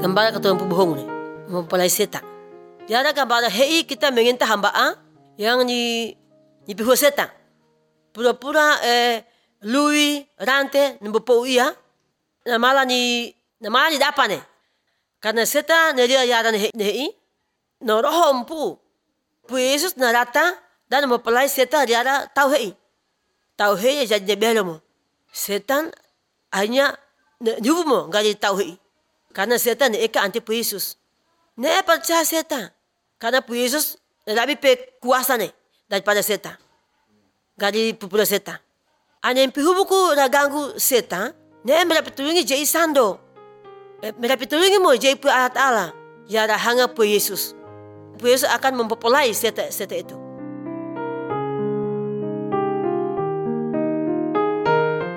gambar ketua pembohong nih, mempelai setan. Dia ada gambar hei kita menginta hambaan yang ni pihak setan. Pura-pura lui rantai nembopo iya, namala ni dapat nih. Karena setan dia yaran hei, no roho empu Yesus na datang dan mempelai setan dia ada tahu hei jadi belum. Setan hanya nyubuh gak jadi tahu hei. Karena setan eka anti Yesus. Ne percaya setan. Karena Yesus lebih kuasa nih daripada setan. Gadi pupula setan. Ane pihubuku raganggu setan. Ne mendapat tulungi jadi sando. Mendapat tulungi mo jadi alat Allah. Yara hanga Yesus. Yesus akan mempopulai setan itu.